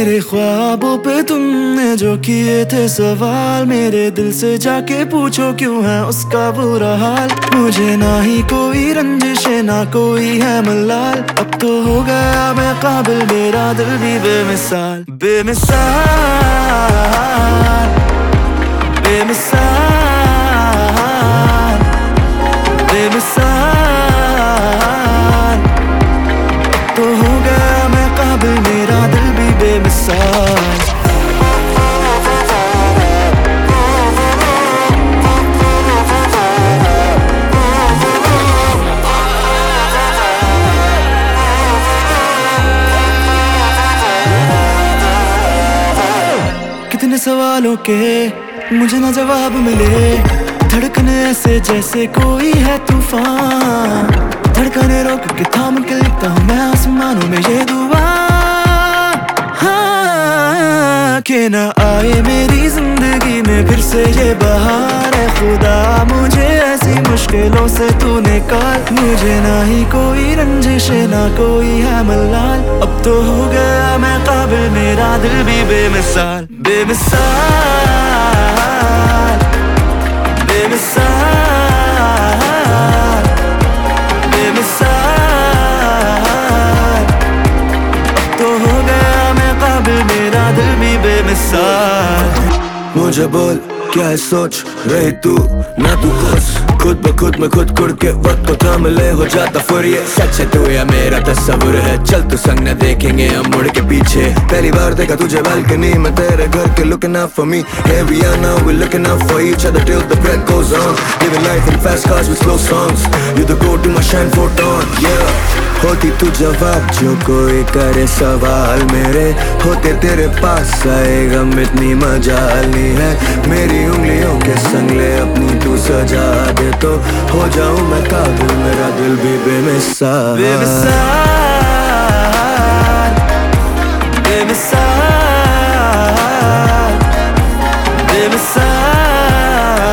मेरे ख्वाबों पे तुमने जो किए थे सवाल, मेरे दिल से जाके पूछो क्यों है उसका बुरा हाल। मुझे ना ही कोई रंजिश है ना कोई है मलाल, अब तो हो गया मैं काबिल, मेरा दिल भी बेमिसाल। बेमिसाल बेमिसाल बेमिसाल, अब तो हो गया मैं काबिल, मेरा दिल भी बेमिसाल। कितने सवालों के मुझे ना जवाब मिले, धड़कने ऐसे जैसे कोई है तूफान। धड़कने रोक के थाम के लिखता हूँ मैं आसमानों में ये दुआ, हाँ, कि ना आए मेरी जिंदगी में फिर से ये बहार है। खुदा मुझे ऐसी मुश्किलों से तू निकाल, मुझे ना ही कोई रंजिश है ना कोई है मलाल, अब तो हो गया मैं काबिल, मेरा दिल भी बेमिसाल। बेमिसाल बेमिसाल बेमिसाल, अब तो हो गया मैं काबिल, मेरा दिल भी बेमिसाल। मुझे बोल क्या है सोच रही तू ना तू खुद ब खुद में खुद कुड़ के वक्त को थाम ले, हो जाता फुरिये। सच है तू या मेरा तस्वुर है, चल तू संग न देखेंगे हम मुड़ के पीछे। पहली बार देखा तुझे बालकनी में तेरे घर के, looking out for me, here we are now, we're looking out for each other till the breath goes on. Living life in fast cars with slow songs, you the go to my shine photon, yeah। होती तू जवाब जो कोई करे सवाल, मेरे होते तेरे पास आए गम इतनी मजाल नहीं है। मेरी उंगलियों के संग ले अपनी तू सजा दे तो हो जाऊं मैं काबिल, मेरा दिल भी बेमिसाल। बेमिसाल बेमिसाल बेमिसाल,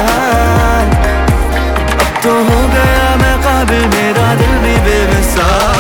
अब तो हो गया मैं काबिल, मेरा दिल भी बेमिसाल।